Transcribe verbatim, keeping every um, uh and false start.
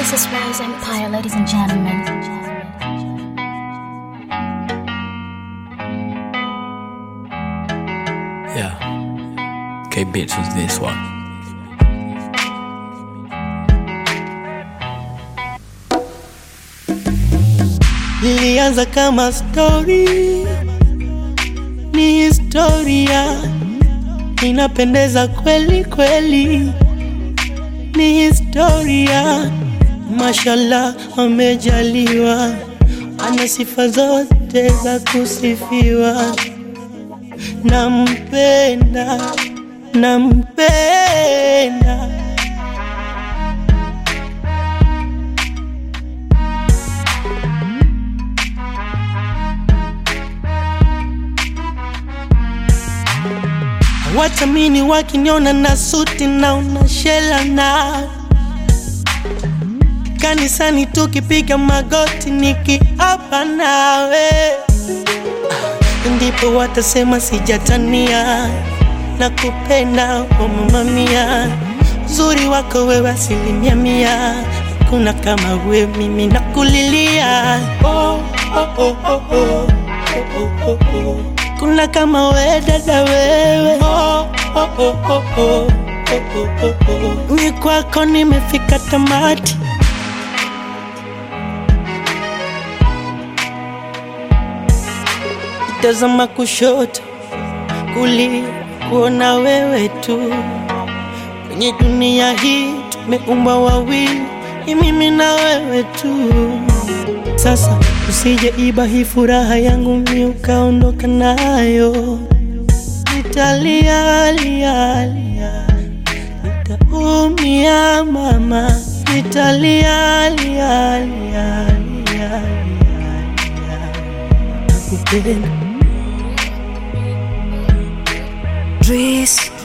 This is Rose Empire, ladies and gentlemen. Yeah, K-Bits was this one. Ilianza kama story, ni historia, inapendeza kweli kweli, ni historia. Mashallah amejaliwa, ana sifa zote za kusifiwa. Nampenda, nampenda. Watamini wakiniona na suti na unashela na kanisani tukipiga magoti nikiapa nawe, ndipo watasema sijatania. Nakupenda oh mama mia, uzuri wako wewe asilimia mia, kuna kama wewe mimi nakulilia. Oh oh oh oh oh oh oh oh, kuna kama wewe dada wewe. Oh oh oh oh oh oh oh oh, ni kwako nimefika tamati. Tazama kushoto kulia, kuona wewe tu. Kwenye dunia hii tumeumbwa wawili, ni mimi na wewe tu. Sasa usije iba hii furaha yangu mimi ukaondoka nayo. Nitalia lia lia, nitaumia mama. Nitalia lia lia lia, nakupenda. Dries